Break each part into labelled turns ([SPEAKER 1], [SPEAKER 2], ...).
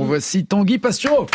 [SPEAKER 1] Voici Tanguy Pastureau.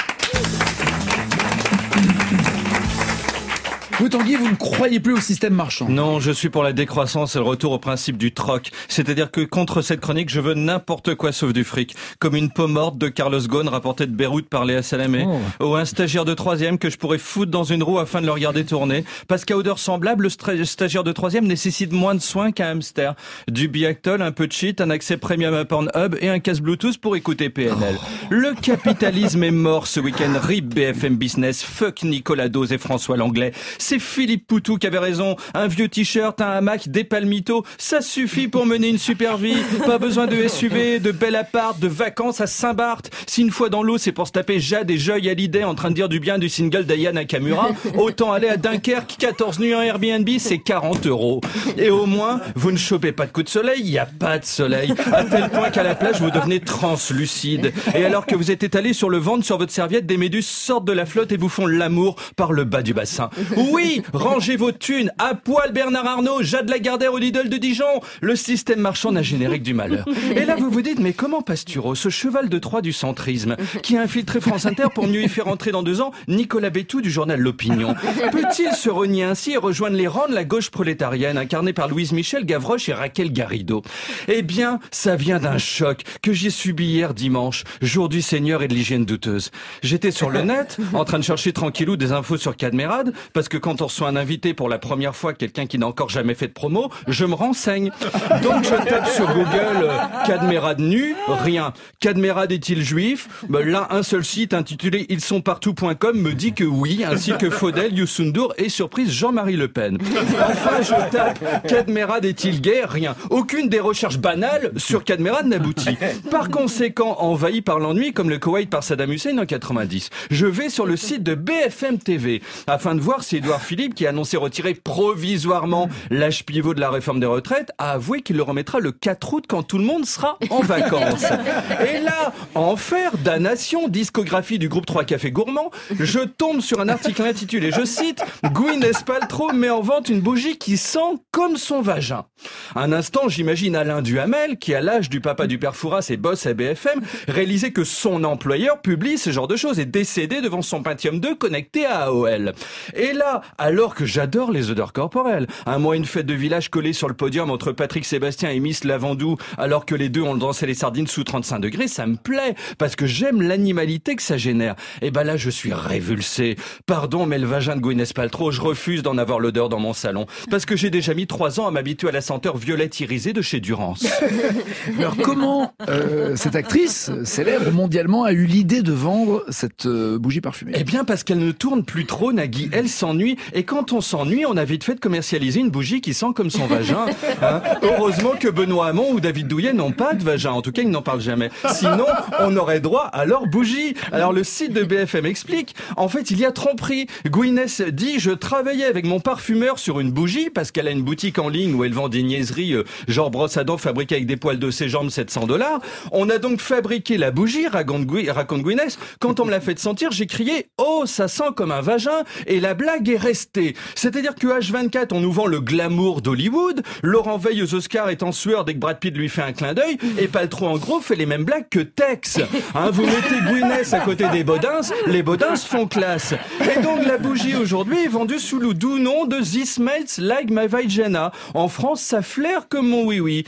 [SPEAKER 1] Vous, Tanguy, vous ne croyez plus au système marchand?
[SPEAKER 2] Non, je suis pour la décroissance et le retour au principe du troc. C'est-à-dire que contre cette chronique, je veux n'importe quoi sauf du fric. Comme une peau morte de Carlos Ghosn rapportée de Beyrouth par Léa Salamé. Ou un stagiaire de 3e que je pourrais foutre dans une roue afin de le regarder tourner. Parce qu'à odeur semblable, le stagiaire de 3e nécessite moins de soins qu'un hamster. Du Biactol, un peu de shit, un accès premium à Pornhub et un casque Bluetooth pour écouter PNL. Le capitalisme est mort ce week-end. RIP BFM Business, fuck Nicolas Dose et François Langlais. C'est Philippe Poutou qui avait raison. Un vieux t-shirt, un hamac, des palmitos, ça suffit pour mener une super vie. Pas besoin de SUV, de bel appart, de vacances à Saint-Barth. Si une fois dans l'eau, c'est pour se taper Jade et Joy Hallyday en train de dire du bien du single d'Aya Nakamura, autant aller à Dunkerque, 14 nuits en Airbnb, c'est 40 €. Et au moins, vous ne chopez pas de coups de soleil, il n'y a pas de soleil. À tel point qu'à la plage, vous devenez translucide. Et alors que vous êtes étalé sur le ventre, sur votre serviette, des méduses sortent de la flotte et vous font l'amour par le bas du bassin. Oui, rangez vos thunes, à poil Bernard Arnault, Jade Lagardère au Lidl de Dijon. Le système marchand n'a générique du malheur. Et là, vous vous dites, mais comment Pastureau, ce cheval de Troie du centrisme, qui a infiltré France Inter pour mieux y faire entrer dans 2 ans Nicolas Bétou du journal L'Opinion, peut-il se renier ainsi et rejoindre les rangs de la gauche prolétarienne, incarnée par Louise Michel, Gavroche et Raquel Garrido? Eh bien, ça vient d'un choc que j'ai subi hier dimanche, jour du Seigneur et de l'hygiène douteuse. J'étais sur le net, en train de chercher tranquillou des infos sur Cadmerade, parce que quand on reçoit un invité pour la première fois, quelqu'un qui n'a encore jamais fait de promo, je me renseigne. Donc je tape sur Google Cadmerade nu, rien. Cadmerade est-il juif? Là, un seul site intitulé ilssontspartout.com me dit que oui, ainsi que Faudel, Youssoundour et surprise Jean-Marie Le Pen. Enfin, je tape Cadmerade est-il gay? Rien. Aucune des recherches banales sur Cadmerade n'aboutit. Par conséquent, envahi par l'ennui, comme le Koweït par Saddam Hussein en 90, je vais sur le site de BFM TV afin de voir si Édouard Philippe, qui a annoncé retirer provisoirement l'âge pivot de la réforme des retraites, a avoué qu'il le remettra le 4 août quand tout le monde sera en vacances. Et là, enfer, damnation, discographie du groupe 3 Cafés Gourmands, je tombe sur un article intitulé, je cite, Gwyneth Paltrow met en vente une bougie qui sent comme son vagin. Un instant, j'imagine Alain Duhamel, qui à l'âge du papa du père Fouras et boss à BFM, réalisait que son employeur publie ce genre de choses et décédé devant son Pentium 2 connecté à AOL. Et là, alors que j'adore les odeurs corporelles, moi une fête de village collée sur le podium entre Patrick Sébastien et Miss Lavandou, alors que les deux ont dansé les sardines sous 35 degrés, ça me plaît, parce que j'aime l'animalité que ça génère. Et là, je suis révulsé. Pardon, mais le vagin de Gwyneth Paltrow, je refuse d'en avoir l'odeur dans mon salon, parce que j'ai déjà mis 3 ans à m'habituer à la senteur violette irisée de chez Durance.
[SPEAKER 1] Alors comment cette actrice, célèbre mondialement, a eu l'idée de vendre cette bougie parfumée?
[SPEAKER 2] Eh bien, parce qu'elle ne tourne plus trop, Nagui. Elle s'ennuie, et quand on s'ennuie, on a vite fait de commercialiser une bougie qui sent comme son vagin. Heureusement que Benoît Hamon ou David Douillet n'ont pas de vagin. En tout cas, ils n'en parlent jamais. Sinon, on aurait droit à leur bougie. Alors, le site de BFM explique. En fait, il y a tromperie. Gwyneth dit, je travaillais avec mon parfumeur sur une bougie, parce qu'elle a une boutique en ligne où elle vend des niaiseries, genre brosse à dents fabriquée avec des poils de ses jambes, $700. On a donc fabriqué la bougie, raconte Gwyneth. Quand on me l'a fait sentir, j'ai crié, oh, ça sent comme un vagin, et la blague est restée. C'est-à-dire que H24, on nous vend le glamour d'Hollywood, Laurent Veil aux Oscars est en sueur dès que Brad Pitt lui fait un clin d'œil, et Paltrow en gros fait les mêmes blagues que Tex. Vous mettez Gwyneth à côté des Bodins, les Bodins font classe. Et donc la bougie aujourd'hui est vendue sous le doux nom de This Smells Like My Vagina. En France, ça flaire comme mon oui-oui.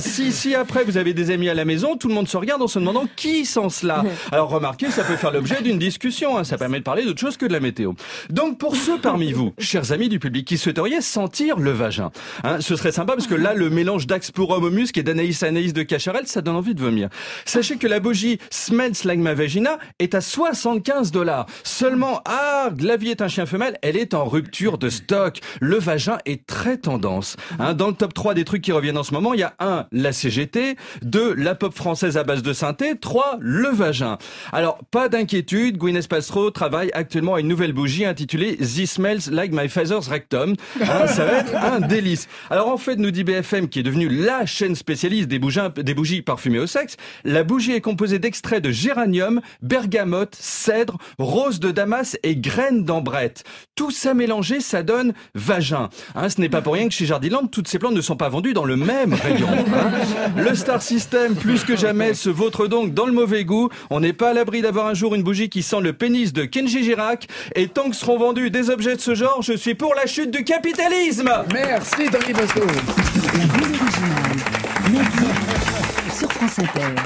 [SPEAKER 2] Si après vous avez des amis à la maison, tout le monde se regarde en se demandant qui sent cela. Alors remarquez, ça peut faire l'objet d'une discussion, ça permet de parler d'autre chose que de la météo. Donc pour ceux parmi vous, chers amis du public, qui souhaiteriez sentir le vagin, ce serait sympa parce que là, le mélange d'Axe pour homme au muscle et d'Anaïs de Cacharel, ça donne envie de vomir. Sachez que la bougie Smells Like My Vagina est à $75. Seulement, la vie est un chien femelle, elle est en rupture de stock. Le vagin est très tendance. Dans le top 3 des trucs qui reviennent en ce moment, il y a 1, la CGT, 2, la pop française à base de synthé, 3, le vagin. Alors, pas d'inquiétude, Gwyneth Paltrow travaille actuellement à une nouvelle bougie intitulée The Smells smells like my father's rectum. Ça va être un délice. Alors en fait, nous dit BFM, qui est devenue la chaîne spécialiste des bougies parfumées au sexe, la bougie est composée d'extraits de géranium, bergamote, cèdre, rose de Damas et graines d'ambrette. Tout ça mélangé, ça donne vagin. Ce n'est pas pour rien que chez Jardiland, toutes ces plantes ne sont pas vendues dans le même rayon. Le Star System, plus que jamais, se vautre donc dans le mauvais goût. On n'est pas à l'abri d'avoir un jour une bougie qui sent le pénis de Kenji Girac. Et tant que seront vendus des objets de ce genre, je suis pour la chute du capitalisme.
[SPEAKER 1] Merci Tanguy Bosco.
[SPEAKER 3] La bande originale. Nagui sur France Inter.